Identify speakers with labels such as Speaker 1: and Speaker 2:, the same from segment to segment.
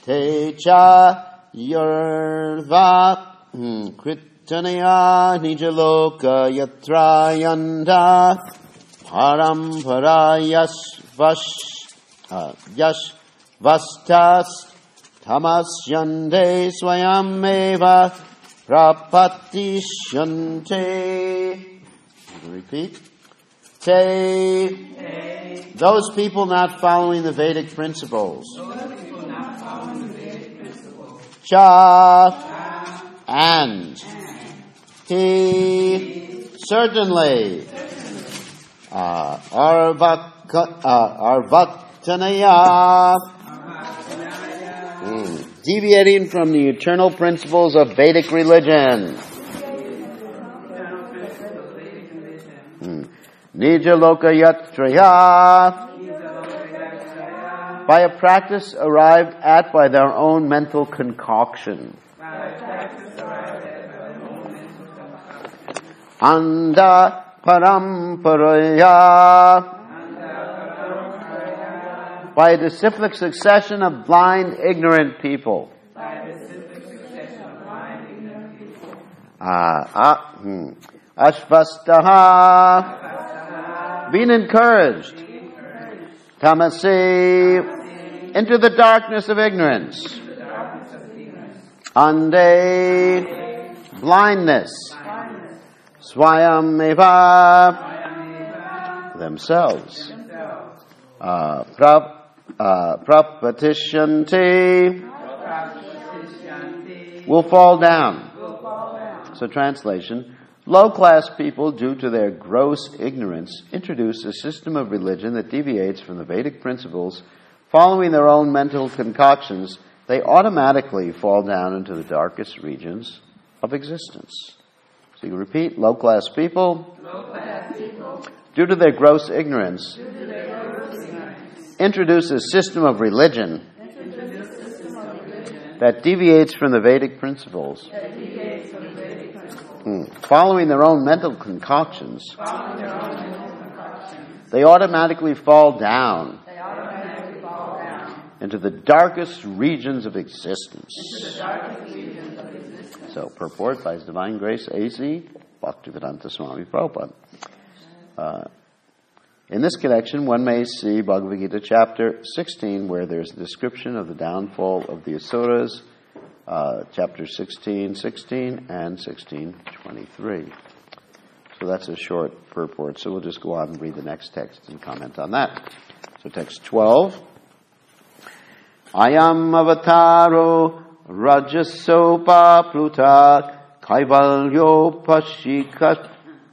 Speaker 1: te cha yurva kritanya nijaloka yatra yanda paramparayas yash vastas tamas yande swayameva prapatishyante. Repeat. Te. Those people not following the Vedic principles. Cha. And. He. Certainly. Arvatanaya. Deviating from the eternal principles of Vedic religion. Nija loka yatraya. By a practice arrived at by their own mental concoction. Anda paramparaya. By a disciplic succession of blind, ignorant people. Ashvastaha. Being encouraged. Tamasi. Into the darkness of ignorance. Ande. Blindness. Swayameva. Themselves. Prapatisyanti. Will fall down. So translation. Low-class people, due to their gross ignorance, introduce a system of religion that deviates from the Vedic principles. Following their own mental concoctions, they automatically fall down into the darkest regions of existence. So you repeat, low-class people, due to their gross ignorance, introduce a system of religion that deviates from the Vedic principles. Following their own mental concoctions, they automatically fall down into the darkest regions of existence. So, purport by His Divine Grace A.C. Bhaktivedanta Swami Prabhupada. In this connection, one may see Bhagavad Gita chapter 16, where there's a description of the downfall of the Asuras, chapter 16:16 and 16:23. So that's a short purport. So we'll just go on and read the next text and comment on that. So text 12. Ayam avataro rajasopa pluta kaivalyo pashikat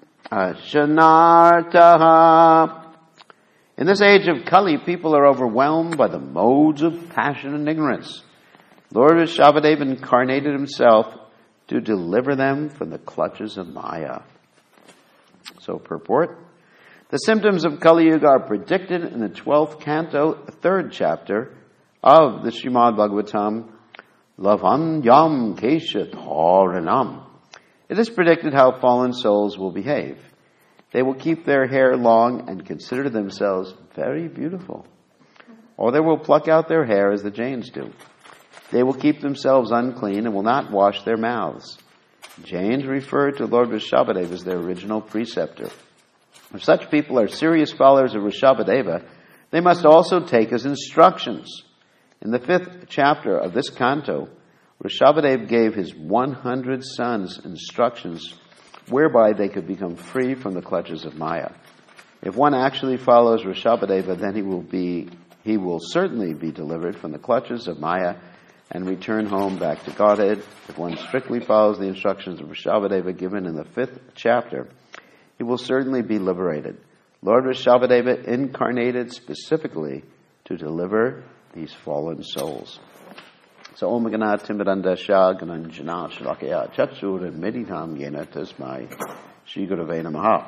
Speaker 1: shanartaha. In this age of Kali, people are overwhelmed by the modes of passion and ignorance. Lord Rishabhadeva incarnated himself to deliver them from the clutches of Maya. So purport. The symptoms of Kali Yuga are predicted in the 12th canto, 3rd chapter of the Srimad Bhagavatam, Lavanyam Kesha Dharanam. It is predicted how fallen souls will behave. They will keep their hair long and consider themselves very beautiful. Or they will pluck out their hair as the Jains do. They will keep themselves unclean and will not wash their mouths. Jains refer to Lord Rishabhadeva as their original preceptor. If such people are serious followers of Rishabhadeva, they must also take his instructions. In the 5th chapter of this canto, Rishabhadeva gave his 100 sons instructions whereby they could become free from the clutches of Maya. If one actually follows Rishabhadeva, then he will certainly be delivered from the clutches of Maya and return home back to Godhead. If one strictly follows the instructions of Rishabhadeva given in the 5th chapter, he will certainly be liberated. Lord Rishabhadeva incarnated specifically to deliver these fallen souls. So Om Gana Timidanda Shah Gananjana Shalakaya Chatsur and Meditam Yena Tasmai Shri Gurave Namaha.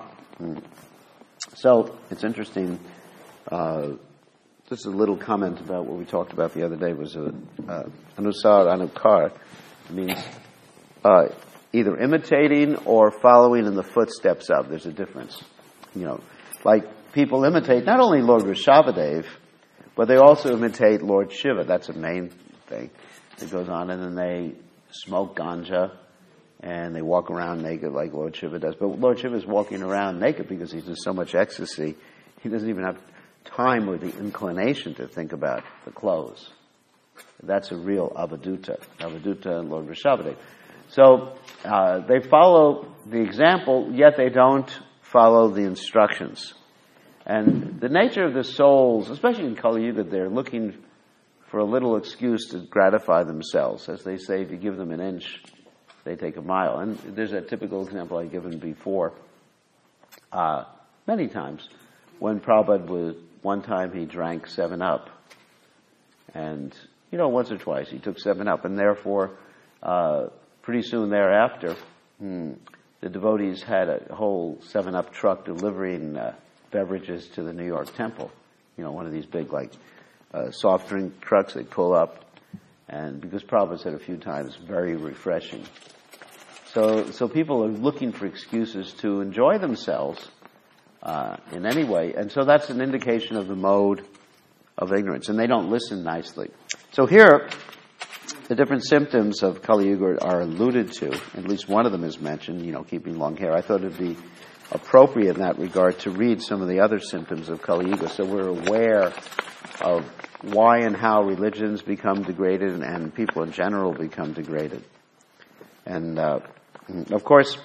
Speaker 1: So it's interesting. Just a little comment about what we talked about the other day was Anusar Anukar. It means either imitating or following in the footsteps of. There's a difference. Like people imitate not only Lord Rishabhadeva, but they also imitate Lord Shiva. That's a main thing that goes on, and then they smoke ganja, and they walk around naked like Lord Shiva does. But Lord Shiva is walking around naked because he's in so much ecstasy, he doesn't even have time or the inclination to think about the clothes. That's a real Avadhuta and Lord Vrishabhadeva. So they follow the example, yet they don't follow the instructions. And the nature of the souls, especially in Kali Yuga, they're looking for a little excuse to gratify themselves. As they say, if you give them an inch, they take a mile. And there's a typical example I've given before, many times, when Prabhupada was, one time he drank 7-Up. And, once or twice he took 7-Up. And therefore, pretty soon thereafter, the devotees had a whole 7-Up truck delivering beverages to the New York Temple. One of these big, soft drink trucks they pull up. And because Prabhupada said a few times, very refreshing. So people are looking for excuses to enjoy themselves in any way. And so that's an indication of the mode of ignorance. And they don't listen nicely. So here, the different symptoms of Kali Yuga are alluded to. At least one of them is mentioned, keeping long hair. I thought it would be appropriate in that regard to read some of the other symptoms of Kali Yuga so we're aware of why and how religions become degraded and people in general become degraded. And, of course,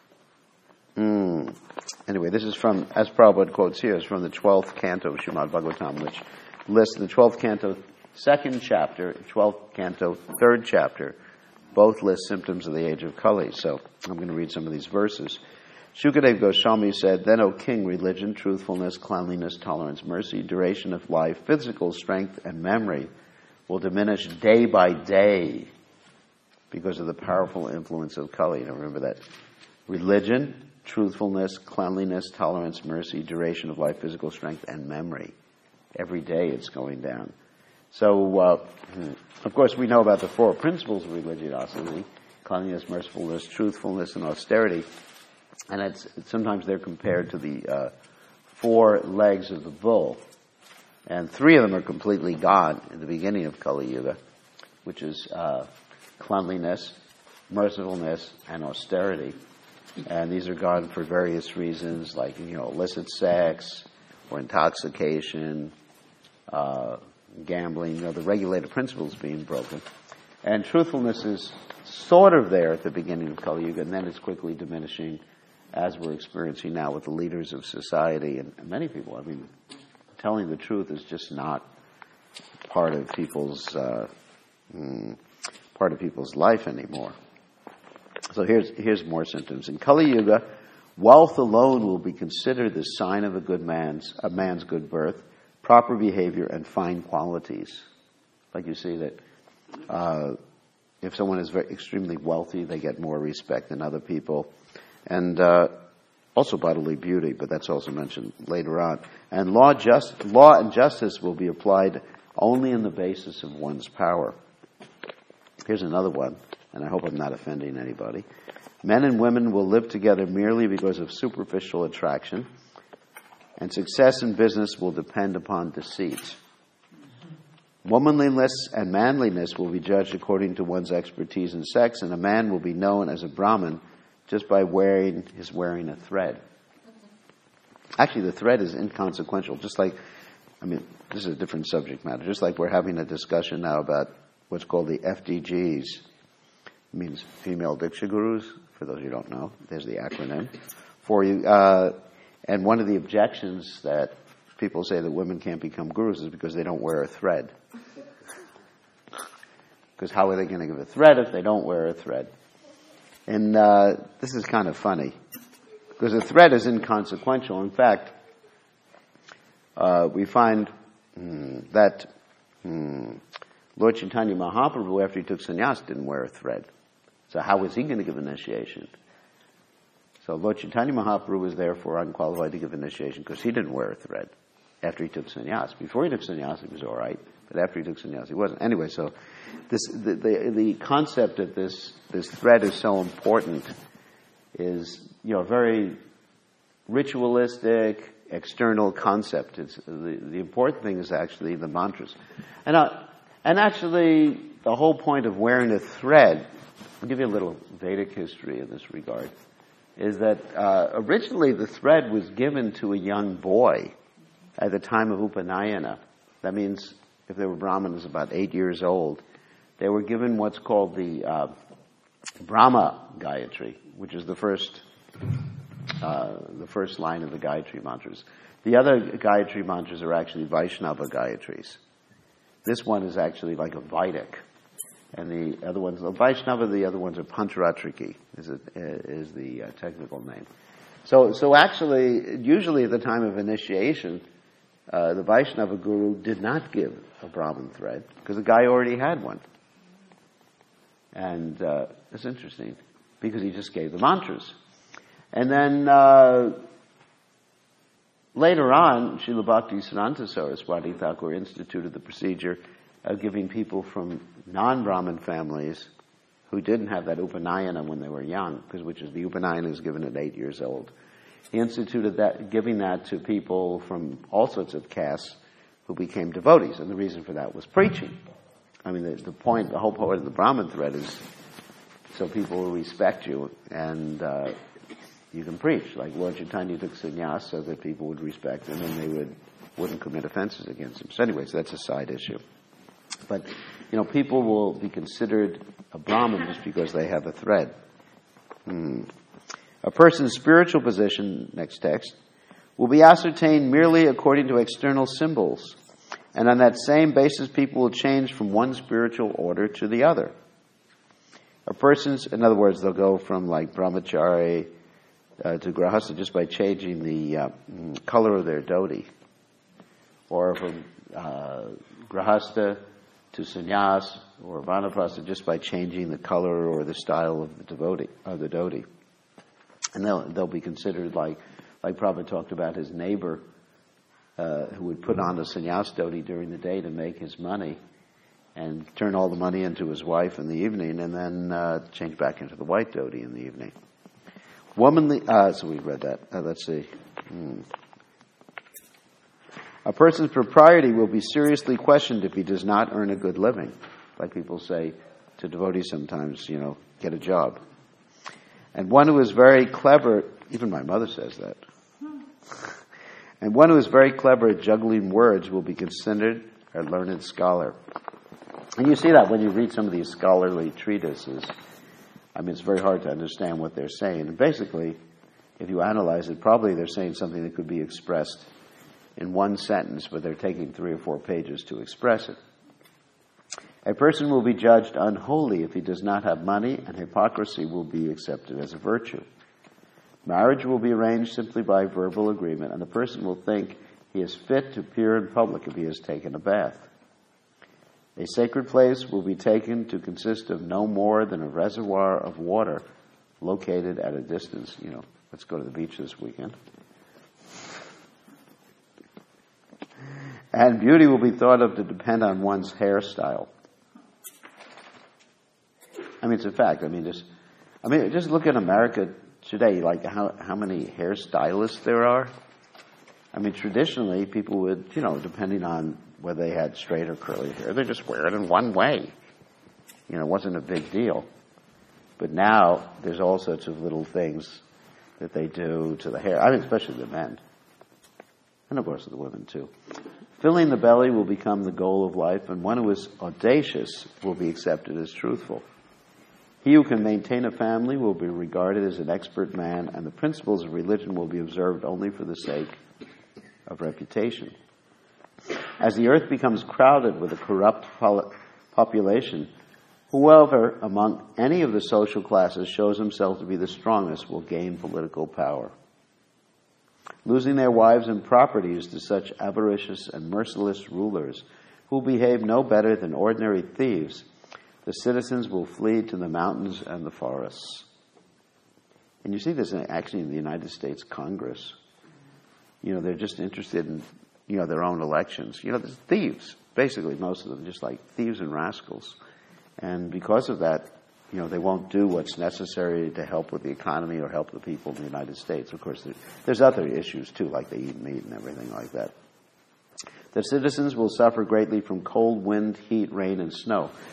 Speaker 1: anyway, this is from, as Prabhupada quotes here, is from the 12th canto of Srimad Bhagavatam, which lists the 12th canto, 2nd chapter, 12th canto, 3rd chapter, both list symptoms of the age of Kali. So I'm going to read some of these verses. Shukadeva Goswami said, "Then, O king, religion, truthfulness, cleanliness, tolerance, mercy, duration of life, physical strength, and memory will diminish day by day because of the powerful influence of Kali." Now remember that. Religion, truthfulness, cleanliness, tolerance, mercy, duration of life, physical strength, and memory. Every day it's going down. So, of course, we know about the 4 principles of religiosity: cleanliness, mercifulness, truthfulness, and austerity. And sometimes they're compared to the 4 legs of the bull. And 3 of them are completely gone at the beginning of Kali Yuga, which is cleanliness, mercifulness, and austerity. And these are gone for various reasons, like, illicit sex or intoxication, gambling, the regulated principles being broken. And truthfulness is sort of there at the beginning of Kali Yuga, and then it's quickly diminishing, as we're experiencing now with the leaders of society and many people. I mean, telling the truth is just not part of people's life anymore. So here's more symptoms. In Kali Yuga, wealth alone will be considered the sign of a man's good birth, proper behavior, and fine qualities. Like you see that if someone is extremely wealthy, they get more respect than other people. And also bodily beauty, but that's also mentioned later on. And law and justice will be applied only on the basis of one's power. Here's another one, and I hope I'm not offending anybody. Men and women will live together merely because of superficial attraction, and success in business will depend upon deceit. Womanliness and manliness will be judged according to one's expertise in sex, and a man will be known as a Brahmin just by wearing a thread. Actually, the thread is inconsequential. Just like, this is a different subject matter. Just like we're having a discussion now about what's called the FDGs. It means Female Diksha Gurus, for those who don't know. There's the acronym for you. And one of the objections that people say that women can't become gurus is because they don't wear a thread. Because how are they going to give a thread if they don't wear a thread? And this is kind of funny, because the thread is inconsequential. In fact, we find that Lord Chaitanya Mahaprabhu, after he took sannyas, didn't wear a thread. So how was he going to give initiation? So Lord Chaitanya Mahaprabhu was therefore unqualified to give initiation because he didn't wear a thread after he took sannyas. Before he took sannyas, he was all right, but after he took sannyas, he wasn't. Anyway, so the concept of this thread is so important is a very ritualistic, external concept. It's the important thing is actually the mantras, and actually the whole point of wearing a thread, I'll give you a little Vedic history in this regard, is that originally the thread was given to a young boy at the time of Upanayana. That means if they were Brahmanas about 8 years old, they were given what's called the Brahma Gayatri, which is the first line of the Gayatri mantras. The other Gayatri mantras are actually Vaishnava Gayatris. This one is actually like a Vedic. And the other ones, Vaishnava, the other ones are Pancharatriki, is the technical name. So actually, usually at the time of initiation, the Vaishnava guru did not give a Brahman thread, because the guy already had one. And it's interesting, because he just gave the mantras. And then later on, Srila Bhaktisiddhanta Saraswati Thakur instituted the procedure of giving people from non-Brahmin families who didn't have that Upanayana when they were young, which is the Upanayana is given at 8 years old. He instituted that, giving that to people from all sorts of castes who became devotees, and the reason for that was preaching. I mean, the whole point of the Brahmin thread is so people will respect you and you can preach. Like Lord Chaitanya took sannyas so that people would respect him and they wouldn't commit offenses against him. So anyways, that's a side issue. But, people will be considered a Brahmin just because they have a thread. A person's spiritual position, next text, will be ascertained merely according to external symbols. And on that same basis, people will change from one spiritual order to the other. In other words, they'll go from like brahmachari to grahasta just by changing the color of their dhoti. Or from grahasta to sannyas or vanaprastha just by changing the color or the style of the dhoti. And they'll be considered like Prabhupada talked about his neighbor who would put on the sannyas dhoti during the day to make his money and turn all the money into his wife in the evening and then change back into the white dhoti in the evening. So we read that. Let's see. A person's propriety will be seriously questioned if he does not earn a good living. Like people say to devotees sometimes, get a job. And one who is very clever, even my mother says that. And one who is very clever at juggling words will be considered a learned scholar. And you see that when you read some of these scholarly treatises. I mean, it's very hard to understand what they're saying. And basically, if you analyze it, probably they're saying something that could be expressed in one sentence, but they're taking 3 or 4 pages to express it. A person will be judged unholy if he does not have money, and hypocrisy will be accepted as a virtue. Marriage will be arranged simply by verbal agreement, and the person will think he is fit to appear in public if he has taken a bath. A sacred place will be taken to consist of no more than a reservoir of water located at a distance. Let's go to the beach this weekend. And beauty will be thought of to depend on one's hairstyle. I mean, it's a fact. Just look at America today, like how many hairstylists there are. I mean, traditionally, people would, depending on whether they had straight or curly hair, they just wear it in one way. It wasn't a big deal. But now, there's all sorts of little things that they do to the hair. I mean, especially the men. And of course, the women, too. Filling the belly will become the goal of life, and one who is audacious will be accepted as truthful. He who can maintain a family will be regarded as an expert man, and the principles of religion will be observed only for the sake of reputation. As the earth becomes crowded with a corrupt population, whoever among any of the social classes shows himself to be the strongest will gain political power. Losing their wives and properties to such avaricious and merciless rulers who behave no better than ordinary thieves, the citizens will flee to the mountains and the forests. And you see this actually in the United States Congress. They're just interested in, their own elections. There's thieves, basically, most of them, just like thieves and rascals. And because of that, they won't do what's necessary to help with the economy or help the people in the United States. Of course, there's other issues, too, like they eat meat and everything like that. The citizens will suffer greatly from cold, wind, heat, rain, and snow.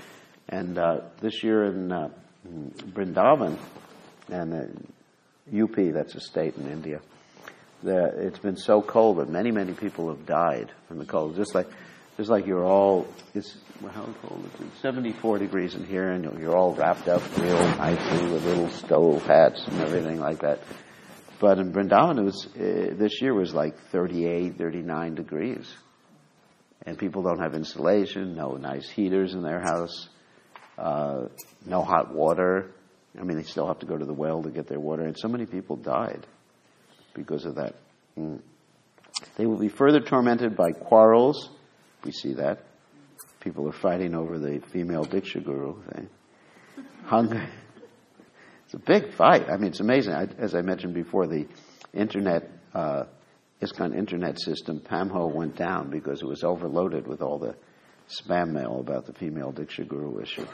Speaker 1: And this year in Vrindavan, and UP, that's a state in India, it's been so cold that many, many people have died from the cold. Just like you're all, how cold is it? 74 degrees in here, and you're all wrapped up real nicely with little stove hats and everything like that. But in Vrindavan, this year was like 38, 39 degrees. And people don't have insulation, no nice heaters in their house, no hot water. I mean, they still have to go to the well to get their water. And so many people died because of that. They will be further tormented by quarrels. We see that. People are fighting over the female Diksha Guru thing. Hunger. It's a big fight. I mean, it's amazing. As I mentioned before, the internet, ISKCON internet system, PAMHO, went down because it was overloaded with all the spam mail about the female Diksha Guru issue.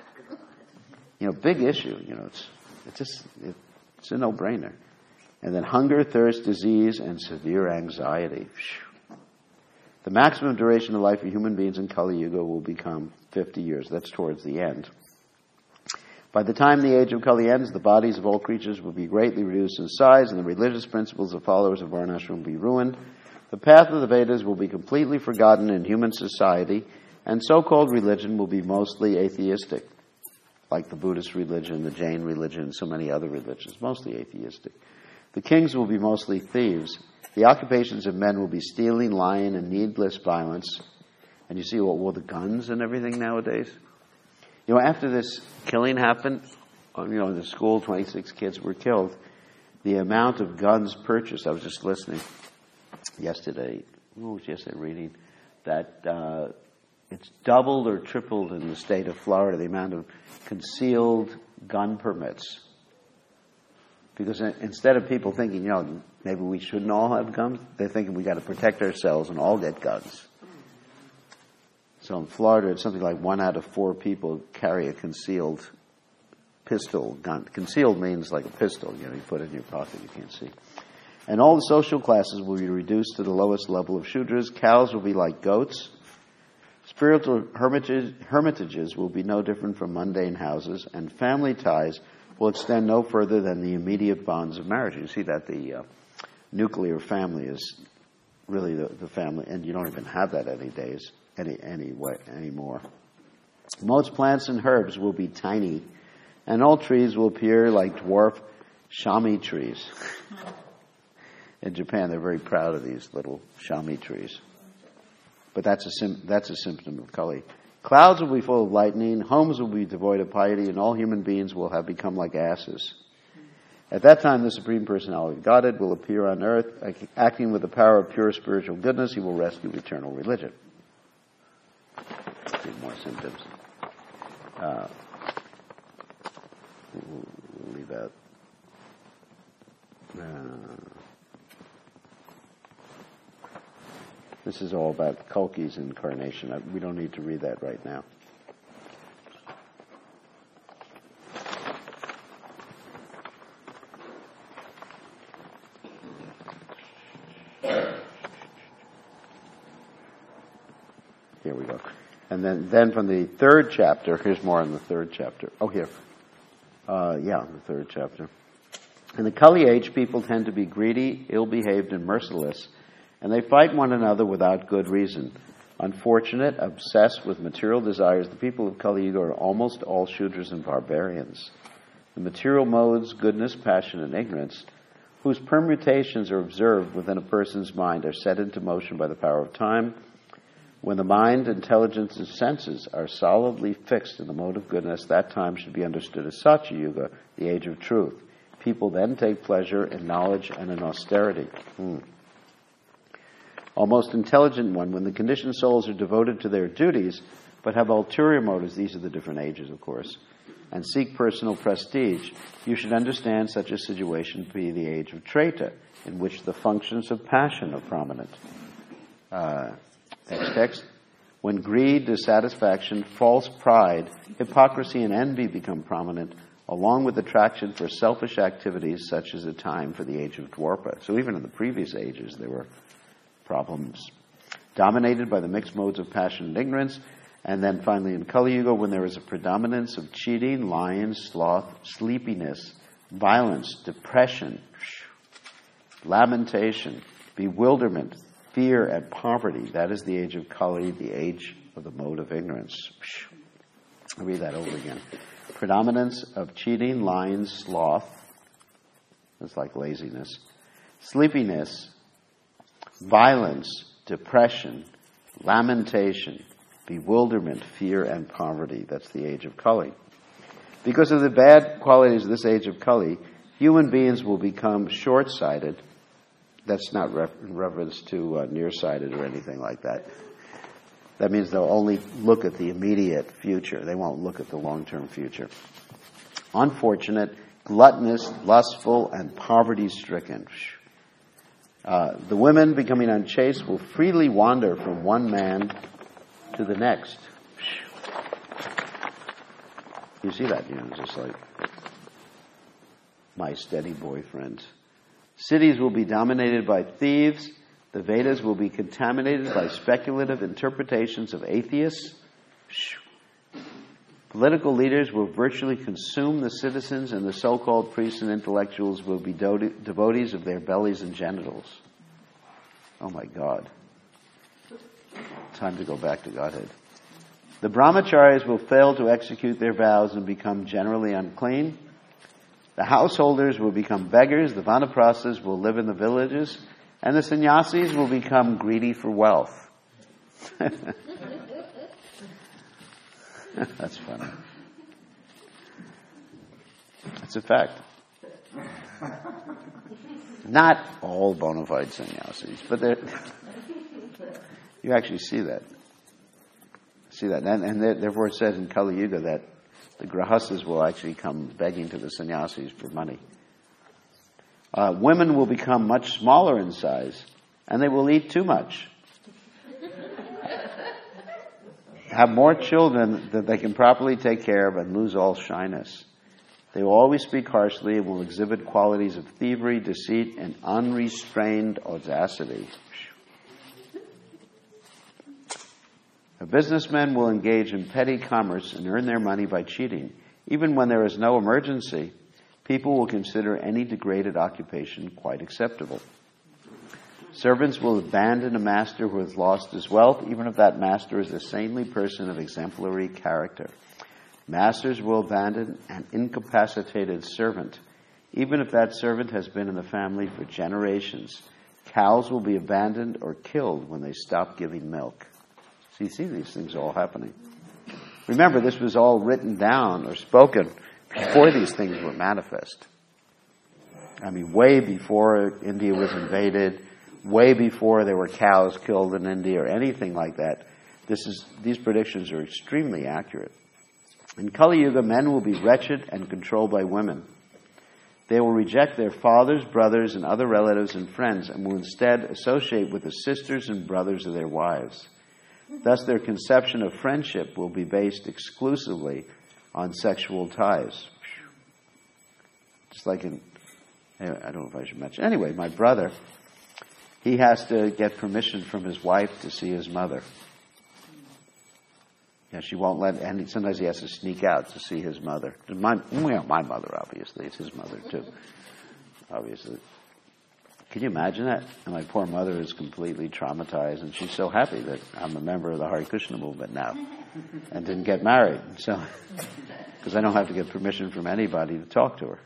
Speaker 1: Big issue. It's a no-brainer. And then hunger, thirst, disease, and severe anxiety. The maximum duration of life for human beings in Kali Yuga will become 50 years. That's towards the end. By the time the age of Kali ends, the bodies of all creatures will be greatly reduced in size, and the religious principles of followers of Varnashram will be ruined. The path of the Vedas will be completely forgotten in human society, and so-called religion will be mostly atheistic, like the Buddhist religion, the Jain religion, and so many other religions, mostly atheistic. The kings will be mostly thieves. The occupations of men will be stealing, lying, and needless violence. And you see all the guns and everything nowadays. After this killing happened, in the school, 26 kids were killed. The amount of guns purchased, I was just listening yesterday reading, that it's doubled or tripled in the state of Florida, the amount of concealed gun permits. Because instead of people thinking, maybe we shouldn't all have guns, they're thinking we got to protect ourselves and all get guns. So in Florida, it's something like 1 out of 4 people carry a concealed pistol gun. Concealed means like a pistol, you put it in your pocket, you can't see. And all the social classes will be reduced to the lowest level of Shudras. Cows will be like goats. Spiritual hermitages will be no different from mundane houses, and family ties will extend no further than the immediate bonds of marriage. You see that the nuclear family is really the family, and you don't even have that anymore. Most plants and herbs will be tiny, and all trees will appear like dwarf shami trees. In Japan, they're very proud of these little shami trees. But that's a symptom of Kali. Clouds will be full of lightning, homes will be devoid of piety, and all human beings will have become like asses. At that time, the Supreme Personality of Godhead will appear on earth, acting with the power of pure spiritual goodness. He will rescue eternal religion. A few more symptoms. We'll leave out. This is all about Kalki's incarnation. We don't need to read that right now. Here we go. And then from the 3rd chapter, here's more in the 3rd chapter. Oh, here. The 3rd chapter. In the Kali age, people tend to be greedy, ill-behaved, and merciless, and they fight one another without good reason. Unfortunate, obsessed with material desires, the people of Kali Yuga are almost all Shudras and barbarians. The material modes, goodness, passion, and ignorance, whose permutations are observed within a person's mind, are set into motion by the power of time. When the mind, intelligence, and senses are solidly fixed in the mode of goodness, that time should be understood as Satya Yuga, the age of truth. People then take pleasure in knowledge and in austerity. O most intelligent one, when the conditioned souls are devoted to their duties, but have ulterior motives, these are the different ages, of course, and seek personal prestige, you should understand such a situation to be the age of Treta, in which the functions of passion are prominent. Next text. When greed, dissatisfaction, false pride, hypocrisy, and envy become prominent, along with attraction for selfish activities, such as a time for the age of Dwarpa. So even in the previous ages, there were problems. Dominated by the mixed modes of passion and ignorance, And then finally in Kali Yuga, when there is a predominance of cheating, lying, sloth, sleepiness, violence, depression, lamentation, bewilderment, fear, and poverty. That is the age of Kali, the age of the mode of ignorance. I'll read that over again. Predominance of cheating, lying, sloth. That's like laziness. Sleepiness, violence, depression, lamentation, bewilderment, fear, and poverty. That's the age of Kali. Because of the bad qualities of this age of Kali, human beings will become short-sighted. That's not in reference to nearsighted or anything like that. That means they'll only look at the immediate future. They won't look at the long-term future. Unfortunate, gluttonous, lustful, and poverty-stricken. The women becoming unchaste will freely wander from one man to the next. You see that, just like my steady boyfriend. Cities will be dominated by thieves. The Vedas will be contaminated by speculative interpretations of atheists. Political leaders will virtually consume the citizens, and the so-called priests and intellectuals will be devotees of their bellies and genitals. Oh my God. Time to go back to Godhead. The brahmacharis will fail to execute their vows and become generally unclean. The householders will become beggars. The vanaprasthas will live in the villages. And the sannyasis will become greedy for wealth. That's funny. That's a fact. Not all bona fide sannyasis, but you actually see that. And therefore it says in Kali Yuga that the grahastas will actually come begging to the sannyasis for money. Women will become much smaller in size, and they will eat too much. Have more children that they can properly take care of and lose all shyness. They will always speak harshly and will exhibit qualities of thievery, deceit, and unrestrained audacity. Businessmen will engage in petty commerce and earn their money by cheating. Even when there is no emergency, people will consider any degraded occupation quite acceptable. Servants will abandon a master who has lost his wealth, even if that master is a saintly person of exemplary character. Masters will abandon an incapacitated servant, even if that servant has been in the family for generations. Cows will be abandoned or killed when they stop giving milk. So you see these things all happening. Remember, this was all written down or spoken before these things were manifest. I mean, way before India was invaded, way before there were cows killed in India or anything like that. These predictions are extremely accurate. In Kali Yuga, men will be wretched and controlled by women. They will reject their fathers, brothers, and other relatives and friends, and will instead associate with the sisters and brothers of their wives. Thus, their conception of friendship will be based exclusively on sexual ties. Just like I don't know if I should mention. Anyway, my brother, he has to get permission from his wife to see his mother. Yeah, she won't let, and sometimes he has to sneak out to see his mother. My mother, obviously. It's his mother, too. Obviously. Can you imagine that? And my poor mother is completely traumatized, and she's so happy that I'm a member of the Hare Krishna movement now and didn't get married. So, because I don't have to get permission from anybody to talk to her.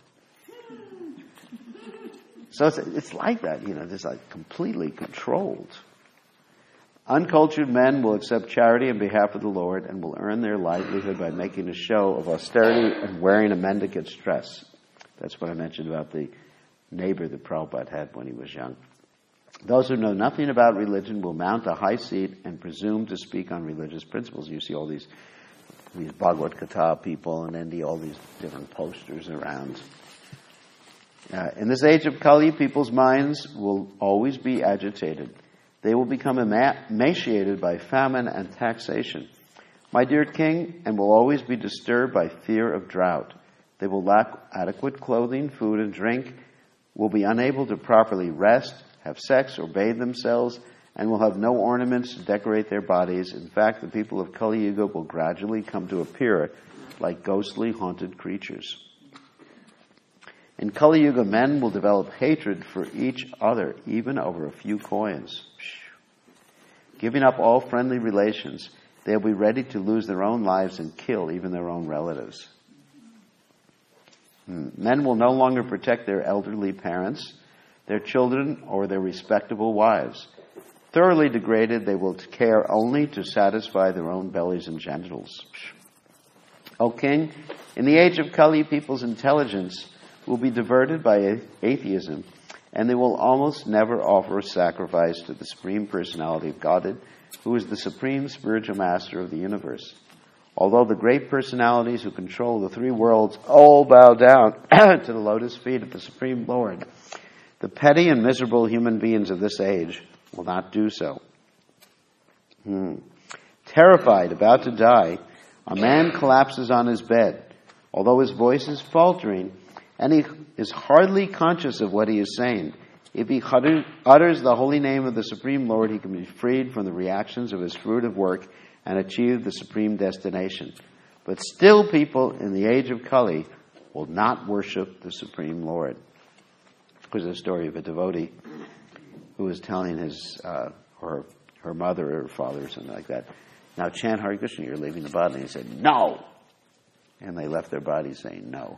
Speaker 1: So it's like that, it's like completely controlled. Uncultured men will accept charity on behalf of the Lord and will earn their livelihood by making a show of austerity and wearing a mendicant's dress. That's what I mentioned about the neighbor that Prabhupada had when he was young. Those who know nothing about religion will mount a high seat and presume to speak on religious principles. You see all these Bhagavad Gita people in India, all these different posters around. In this age of Kali, people's minds will always be agitated. They will become emaciated by famine and taxation. My dear king, and will always be disturbed by fear of drought. They will lack adequate clothing, food, and drink, will be unable to properly rest, have sex, or bathe themselves, and will have no ornaments to decorate their bodies. In fact, the people of Kali Yuga will gradually come to appear like ghostly, haunted creatures. In Kali Yuga, men will develop hatred for each other, even over a few coins. Giving up all friendly relations, they'll be ready to lose their own lives and kill even their own relatives. Men will no longer protect their elderly parents, their children, or their respectable wives. Thoroughly degraded, they will care only to satisfy their own bellies and genitals. O king, in the age of Kali, people's intelligence will be diverted by atheism, and they will almost never offer a sacrifice to the Supreme Personality of Godhead, who is the supreme spiritual master of the universe. Although the great personalities who control the three worlds all bow down to the lotus feet of the Supreme Lord, the petty and miserable human beings of this age will not do so. Terrified, about to die, a man collapses on his bed. Although his voice is faltering, and he is hardly conscious of what he is saying, if he utters the holy name of the Supreme Lord, he can be freed from the reactions of his fruitive work and achieve the supreme destination. But still people in the age of Kali will not worship the Supreme Lord. There's a story of a devotee who was telling his or her mother or father or something like that, now chant Hare Krishna, you're leaving the body. And he said, no! And they left their body saying no.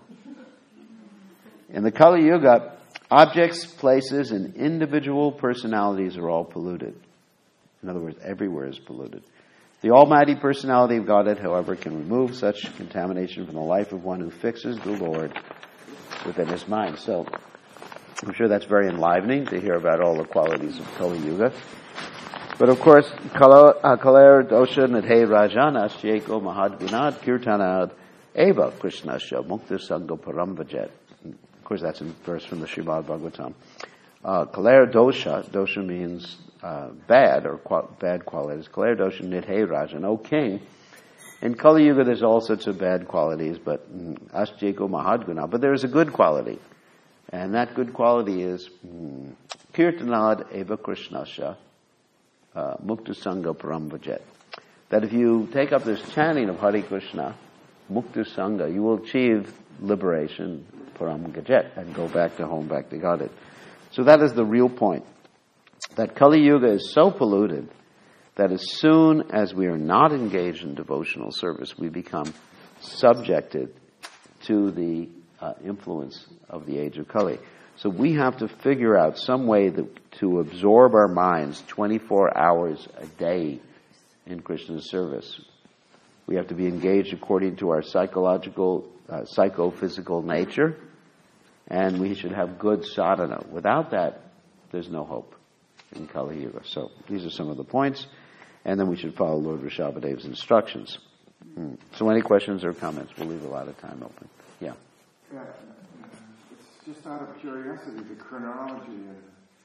Speaker 1: In the Kali Yuga, objects, places, and individual personalities are all polluted. In other words, everywhere is polluted. The Almighty Personality of Godhead, however, can remove such contamination from the life of one who fixes the Lord within his mind. So, I'm sure that's very enlivening to hear about all the qualities of Kali Yuga. But of course, Kaler Dosha Nidhe Rajana Sheko Mahadgunad Kirtanad Eva Krishnasya Mukta Sangha Paramvajet. Of course, that's a verse from the Srimad Bhagavatam. Kaler Dosha means bad or bad qualities. Kaler Dosha Nidhe Rajan, O king. In Kali Yuga, there's all sorts of bad qualities, but Asjeko Mahadguna. But there is a good quality. And that good quality is Kirtanad Eva Krishnasya Mukta Sangha Paramvajet. That if you take up this chanting of Hare Krishna, Mukta Sangha, you will achieve liberation, Paramvajet, and go back to home, back to Godhead. So that is the real point. That Kali Yuga is so polluted that as soon as we are not engaged in devotional service, we become subjected to the influence of the age of Kali. So we have to figure out some way to absorb our minds 24 hours a day in Krishna's service. We have to be engaged according to our psychological, psychophysical nature, and we should have good sadhana. Without that, there's no hope in Kali Yuga. So these are some of the points, and then we should follow Lord Rishabhadev's instructions. So any questions or comments? We'll leave a lot of time open. Yeah.
Speaker 2: Yeah, it's just out of curiosity, the chronology of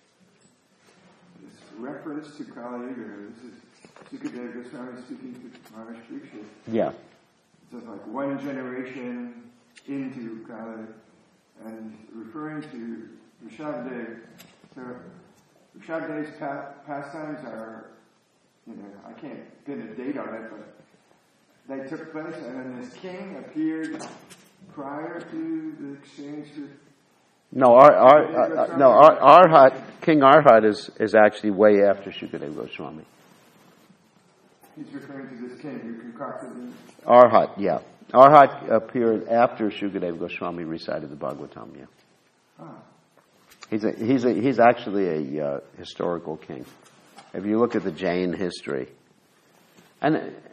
Speaker 2: this reference to Kali Yuga. This is Sukadeva Goswami speaking to Maharaj Parikshit.
Speaker 1: Yeah.
Speaker 2: It's like one generation into Kali, and referring to Rishabhadev. So Rishabhadev's pastimes are, I can't pin a date on it, but they took place, and then this king appeared prior to the exchange with...
Speaker 1: No, Arhat, King Arhat is actually way after Shukadeva Goswami.
Speaker 2: He's referring to this king who concocted the...
Speaker 1: Arhat, yeah. Arhat appeared after Shukadeva Goswami recited the Bhagavatam, yeah.
Speaker 2: Ah.
Speaker 1: He's actually a historical king. If you look at the Jain history, and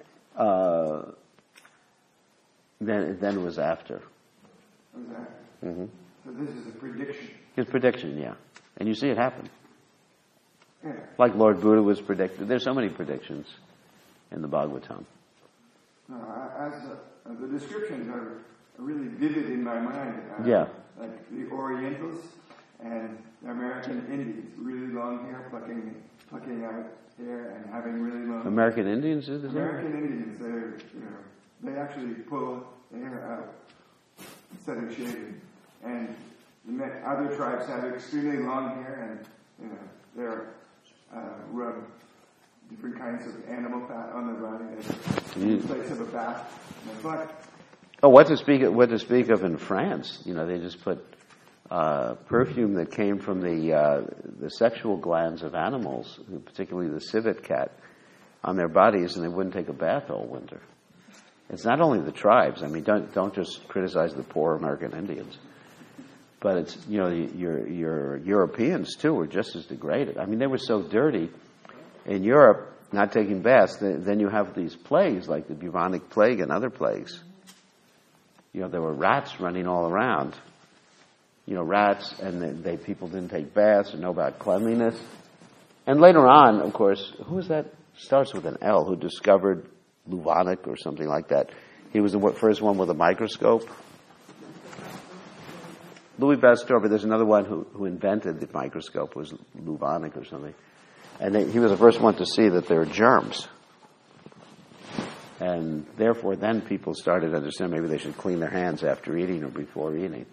Speaker 1: then it was after.
Speaker 2: Was that?
Speaker 1: Mm-hmm.
Speaker 2: So this is a prediction.
Speaker 1: His prediction, yeah. And you see it happen.
Speaker 2: Yeah.
Speaker 1: Like Lord Buddha was predicted. There's so many predictions in the Bhagavatam.
Speaker 2: The descriptions are really vivid in my mind.
Speaker 1: Yeah.
Speaker 2: Like the Orientals and the American Indians, really long hair, plucking out hair and having really long...
Speaker 1: American Indians?
Speaker 2: American Indians, they actually pull the hair out instead of shaving. And the other tribes have extremely long hair, and they're rub different kinds of animal fat on their body in place of a bath. And it's like,
Speaker 1: oh, what to speak of in France? They just put perfume that came from the sexual glands of animals, particularly the civet cat, on their bodies, and they wouldn't take a bath all winter. It's not only the tribes. I mean, don't just criticize the poor American Indians, but it's your Europeans too were just as degraded. I mean, they were so dirty in Europe, not taking baths. Then you have these plagues like the bubonic plague and other plagues. There were rats running all around. Rats, and people didn't take baths or know about cleanliness. And later on, of course, who was that? Starts with an L. Who discovered Lubonic or something like that? He was the first one with a microscope. Louis Pasteur, but there's another one who invented the microscope. It was Lubonic or something. And he was the first one to see that there are germs. And therefore, then people started to understand maybe they should clean their hands after eating or before eating.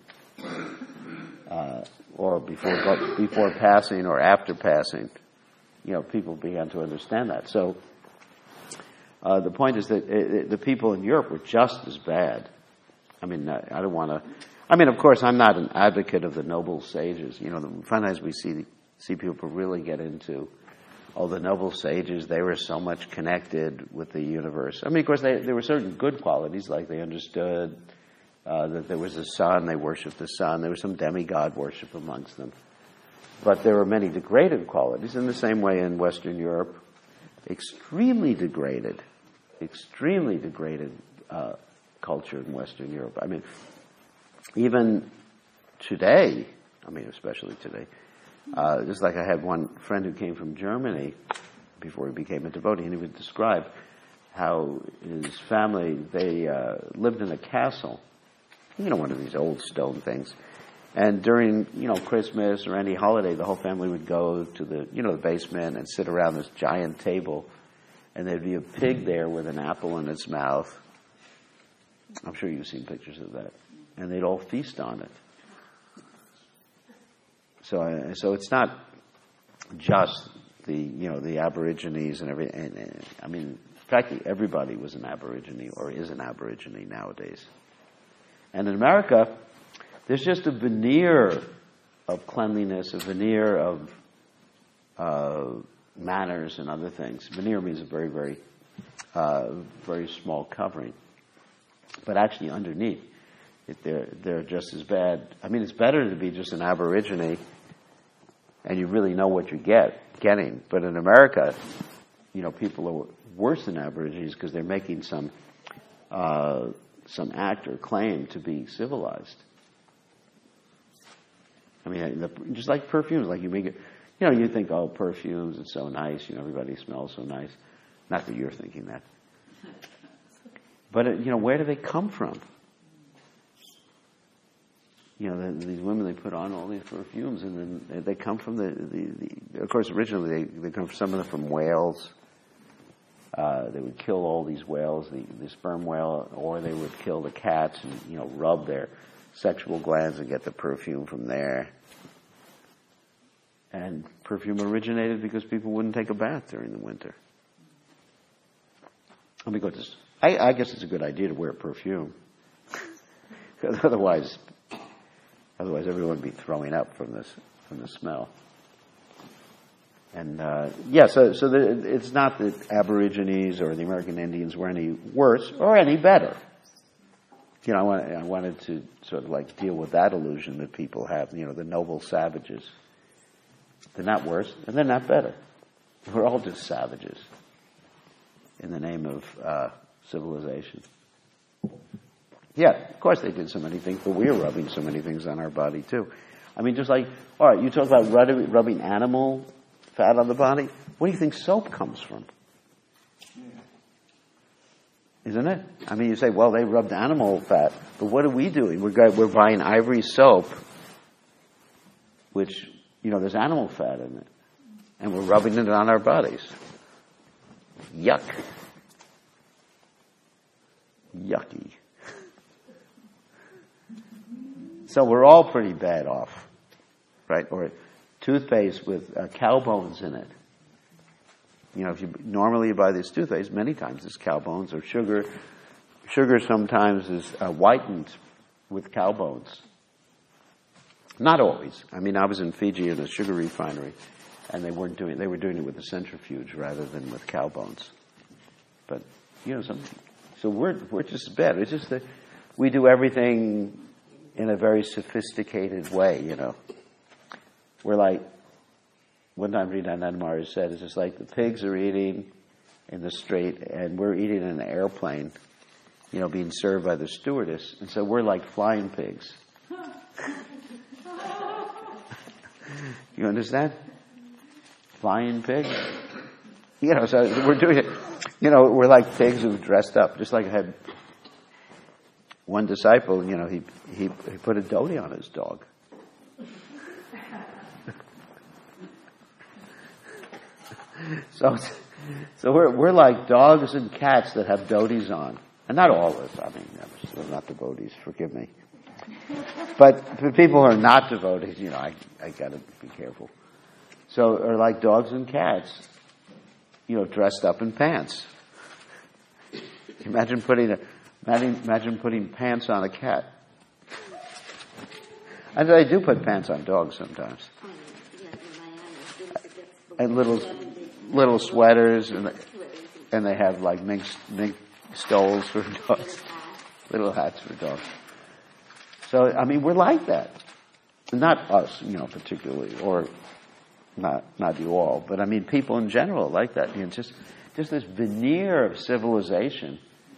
Speaker 1: Or before passing or after passing. People began to understand that. So the point is that the people in Europe were just as bad. I mean, I don't want to... I mean, of course, I'm not an advocate of the noble sages. Sometimes we see people really get into, the noble sages, they were so much connected with the universe. I mean, of course, there were certain good qualities, like they understood that there was a sun, they worshipped the sun, there was some demigod worship amongst them. But there were many degraded qualities, in the same way in Western Europe, extremely degraded culture in Western Europe. I mean, even today, especially today, just like I had one friend who came from Germany before he became a devotee, and he would describe how his family, they lived in a castle, one of these old stone things. And during, Christmas or any holiday, the whole family would go to the basement and sit around this giant table, and there'd be a pig there with an apple in its mouth. I'm sure you've seen pictures of that. And they'd all feast on it. So it's not just the Aborigines and everything. I mean, practically everybody was an Aborigine or is an Aborigine nowadays. And in America, there's just a veneer of cleanliness, a veneer of manners and other things. Veneer means a very, very, very small covering. But actually underneath, they're just as bad. I mean, it's better to be just an Aborigine and you really know what you're getting. But in America, people are worse than Aborigines because they're making some act or claim to be civilized. I mean, just like perfumes, like you make it, you think, perfumes, it's so nice, everybody smells so nice. Not that you're thinking that. But, where do they come from? These women, they put on all these perfumes, and then they come from of course, originally they come, some of them from whales. They would kill all these whales, the sperm whale, or they would kill the cats and, rub their sexual glands and get the perfume from there. And perfume originated because people wouldn't take a bath during the winter. Let me go to this. I guess it's a good idea to wear perfume. Otherwise everyone would be throwing up from the smell. And so it's not that Aborigines or the American Indians were any worse or any better. I wanted to sort of like deal with that illusion that people have. The noble savages. They're not worse and they're not better. We're all just savages in the name of civilization. Yeah, of course they did so many things, but we're rubbing so many things on our body too. I mean, just like, all right, you talk about rubbing animal fat on the body. Where do you think soap comes from? Isn't it? I mean, you say, well, they rubbed animal fat, but what are we doing? We're buying Ivory soap, which, there's animal fat in it, and we're rubbing it on our bodies. Yuck. Yucky. So we're all pretty bad off, right? Or toothpaste with cow bones in it. if you normally buy this toothpaste, many times it's cow bones or sugar. Sugar sometimes is whitened with cow bones. Not always. I mean, I was in Fiji in a sugar refinery, and they were doing it with a centrifuge rather than with cow bones. But so we're just better. It's just that we do everything in a very sophisticated way. We're like, one time Rita Nandamari said, it's just like the pigs are eating in the street, and we're eating in an airplane, being served by the stewardess, and so we're like flying pigs. You understand? Flying pigs. So we're doing it. We're like pigs who've dressed up. Just like I had one disciple, he put a dhoti on his dog. So we're like dogs and cats that have dhotis on. And not all of us. I mean, we're not devotees, forgive me. But for people who are not devotees, I gotta be careful. So, or like dogs and cats, dressed up in pants. Imagine putting pants on a cat. And I do put pants on dogs sometimes. And little sweaters, and they have like mink stoles for dogs, little hats for dogs. So, I mean, we're like that. Not us, particularly, or not you all, but I mean, people in general like that. Just this veneer of civilization,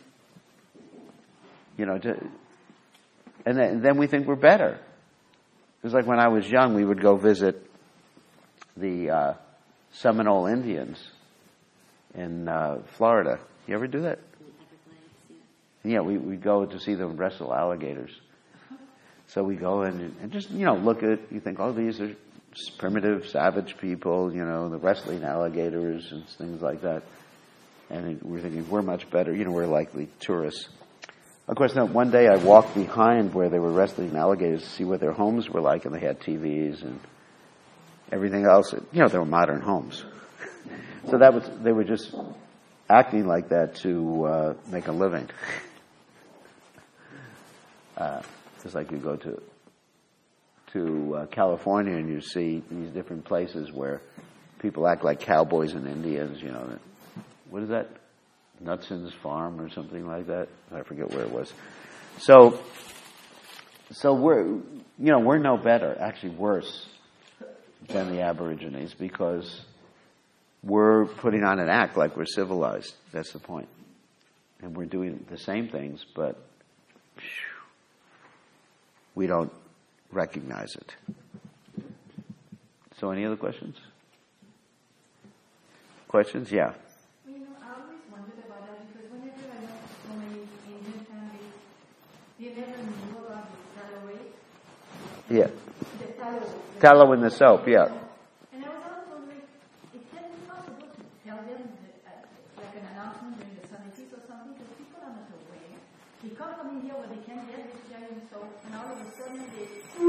Speaker 1: and then we think we're better. It was like when I was young, we would go visit the Seminole Indians in Florida. You ever do that? Yeah, we go to see them wrestle alligators. So we go in and just, look at, you think, oh, these are primitive, savage people, the wrestling alligators and things like that. And we're thinking, we're much better, we're likely tourists. Of course, now, one day I walked behind where they were wrestling alligators to see what their homes were like, and they had TVs and everything else. They were modern homes. So they were just acting like that to make a living. Just like you go to California and you see these different places where people act like cowboys and Indians, What is that? Knutson's Farm or something like that? I forget where it was. So we're no better, actually worse than the Aborigines, because we're putting on an act like we're civilized. That's the point. And we're doing the same things, but we don't recognize it. So any other questions? Questions? Yeah.
Speaker 3: I always wondered about that because whenever I went to so many Indian families, they never knew about the tallow rate.
Speaker 1: Yeah.
Speaker 3: The tallow.
Speaker 1: Tallow in the soap, yeah.
Speaker 3: And I was always wondering, it can't be possible to tell them, like an announcement during the Sunday feast or something, because people are not aware. They come from India where they can get vegetarian soap, and all of a sudden they...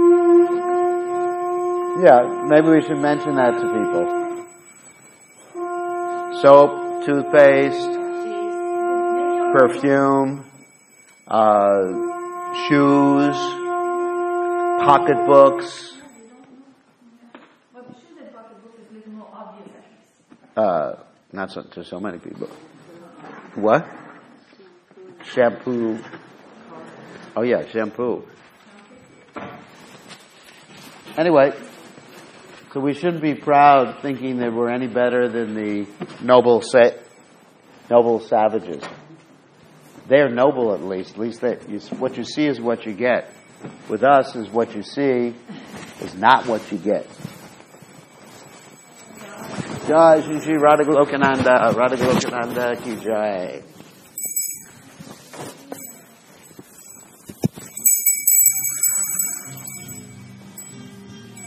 Speaker 1: Yeah, maybe we should mention that to people. Soap, toothpaste, perfume, shoes, pocketbooks.
Speaker 3: Well, the shoes and pocketbooks is a little more obvious, at least.
Speaker 1: Not to so many people. What? Shampoo. Oh yeah, shampoo. Anyway, so we shouldn't be proud thinking that we're any better than the noble savages. They're noble at least. What you see is what you get. With us is what you see is not what you get. Jai Shri Radha Golokananda ki jai.